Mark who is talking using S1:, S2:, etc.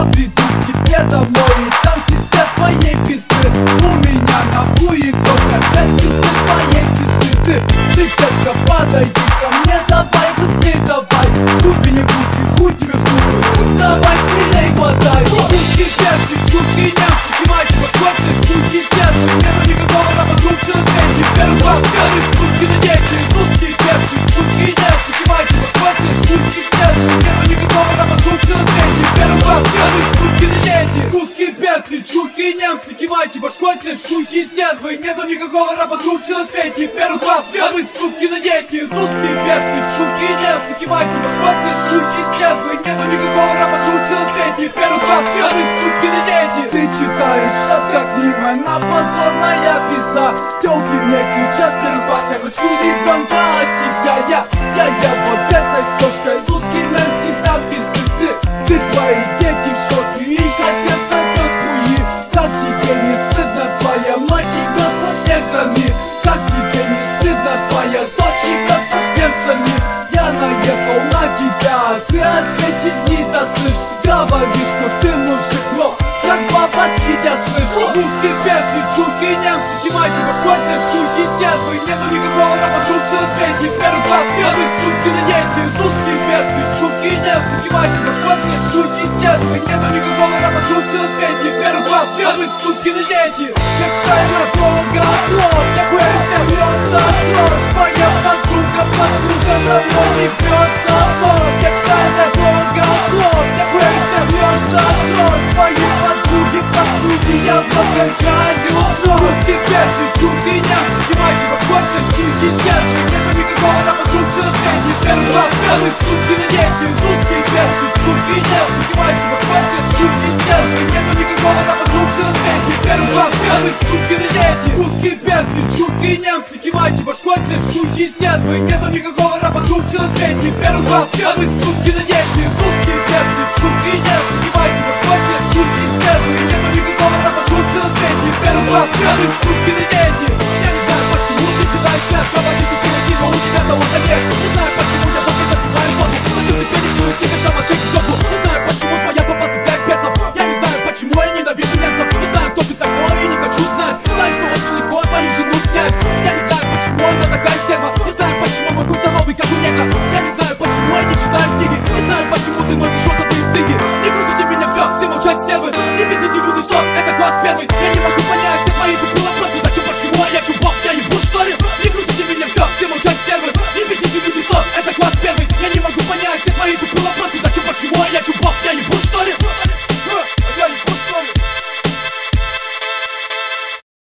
S1: Я приду к тебе домой и там все твоей пизды. У меня нахуй игрок опять пизды твоей сестры. Ты, детка, подойди ко мне, давай быстрей, давай. Хуй не фуки, хуй тебе в зубы, ну давай смелей глотай. Русские перцы, чурки, немцы, мать, пошёрцы, шлюхи, сердце. Нету никакого раба круче на свете. Первый класс, первый, сукины дети. Русские перцы, чурки, немцы, мать, пошёрцы, шлюхи, сердце. Нету никакого раба круче на свете. Первый класс, первый, сукины дети. Русские перцы, чурки, немцы, кивайки, башкоты, шлюхи, стервы. Нету никакого раба круче на свете. Первый класс, первый, сукины дети. Русские перцы, чурки, немцы, кивайки, башкоты, шлюхи, стервы. Нету никакого раба круче на свете. Первый класс, первый, сукины дети. Ты читаешь, от как мимо, на позорная пизда. Тёлки мне кричат, первый класс, я хочу ребенка от тебя. Я вот этой сошкой, русский мэн всегда пизды. Ты твои дети в шоке, их отец сосёт хуи. Как тебе не стыдно, твоя мать ебётся с неграми? Как тебе не стыдно, твоя дочь ебётся с немцами? Я наехал на тебя, а ты ответить не досышь. Говоришь, что ты мужик, но как баба сидя слышь. Русские перцы, чурки, немцы, кимайки, башкоты, шлюхи, стервы. Нету никакого раба круче на свете. Первый класс, первый, сукины дети. Русские перцы, чурки, немцы, кимайки, башкоты, шлюхи, стервы. Нету никакого раба круче на свете. Первый класс, первый, сукины дети. Как стайная полога слов, как уэлься бьется отлор. Твоя подруга, подруга за мной не бьется отлор. Как стайная полога слов, как уэлься бьется отлор. Твои подруги, подруги, я покончаю отлор. Русские перцы, чурки, немцы, кивайки, башкоты, шлюхи, стервы. Нету никакого раба круче на свете. Первый класс, первый, сукины дети. Русские перцы, чурки, немцы, кивайки, башкоты, шлюхи, стервы. Нету никакого раба круче на свете. Первый класс, первый, сукины дети. Русские перцы, чурки, немцы, кивайки, башкоты, шлюхи, стервы. Нету никакого раба круче на свете. Первый класс, первый, сукины дети. Русские перцы, чурки, немцы, кивайки, башкоты, шлюхи, стервы. Нету никакого раба круче на свете. Первый класс, первый, сукины дети. Я не знаю, почему ты читаешь рэп, говоришь, что ты один, но у тебя таланта нет. Не знаю, почему я только закрываю воду. Зачем ты пересуешь себе сама ты в жопу? Не знаю, почему твоя попа цепляет перцев. Я не знаю, почему я ненавижу немцев. Не знаю, кто ты такой и не хочу знать. Знаешь, что очень легко твою жену снять. Я не знаю, почему она такая стерва. Не знаю, почему мой хуй здоровый, как у негра. Я не знаю, почему я не читаю книги. Не знаю, почему ты носишь розовые стриги. Не крутите меня, все молчать, стервы. Не писайте люди, стоп, это класс первый. Я не могу понять все твои тупые